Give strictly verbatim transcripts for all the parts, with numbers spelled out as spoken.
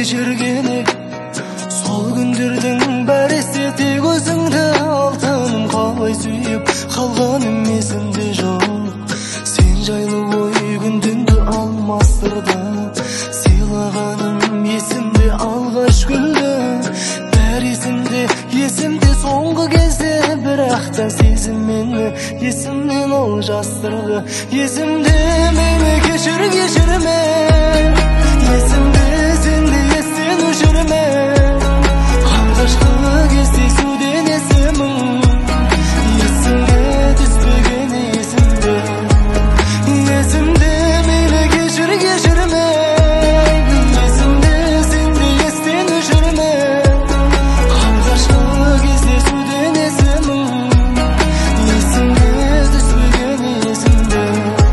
кечіргені сол күндердің бәрі есте көзіңді алтыным қалай сүйіп қалғаным есімде жоқ сен жайлы ой күн-түнді алмастырды сыйлағаным есімде алғаш гүлді бәрі есімде есімде соңғы кезде бірақ та сезім мені есімнен ол жастырды есімде мені кешір кешірме есімде сенде естен өшірме алғашқы кездесуден есімің есімде түспеген есімде есімде мені кешір кешірме есімде сенде естен өшірме алғашқы кездесуден есімің есімде түспеген есімде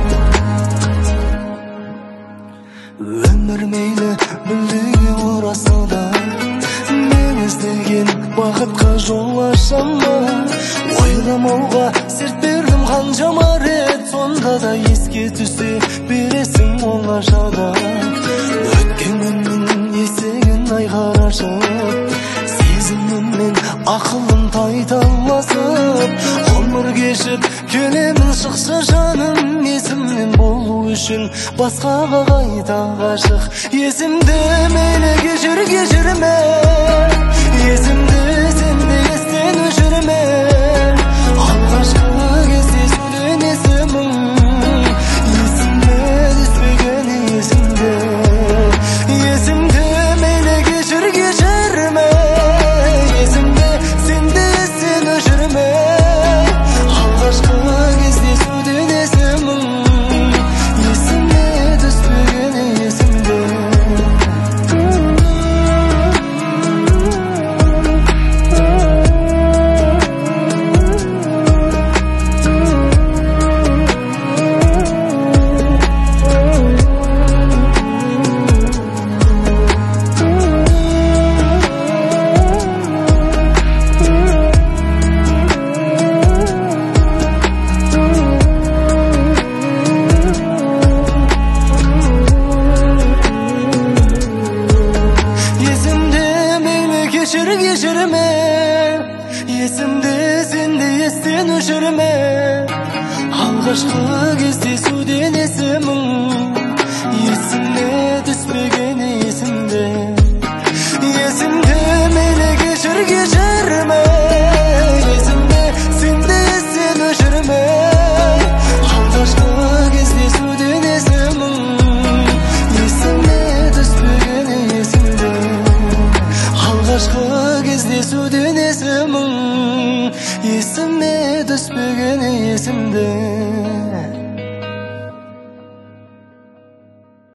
өмір мейлі мүлдеге ораса да мен іздеген бақытқа жол аша ма ойламауға серт бердім қаншама рет сонда да еске түссе бересің оңашада өткен күннің есігін айқара ашып сезіміммен ақылым тайталасып ғұмыр кешіп келемін шықшы жаным есімнен болу үшін басқаға қайта ғашық есімде мені кешір кешірме есімде сенде естен өшірме алғашқы кездесуден есімің есімде түспеген есімде есімде мені кешір кешірме есімде сенде естен өшірме алғашқы кездесуден есімің есімде түспеген есімде кешір кешірме есімде сенде естен өшірме алғашқы кездесуден есімің есімде түспеген есімде есімде мені кешір кешірме есімде сенде естен өшірме алғашқы кездесуден есімің есімде түспеген есімде алғашқы кездесуден есімің есіме түспеген есімде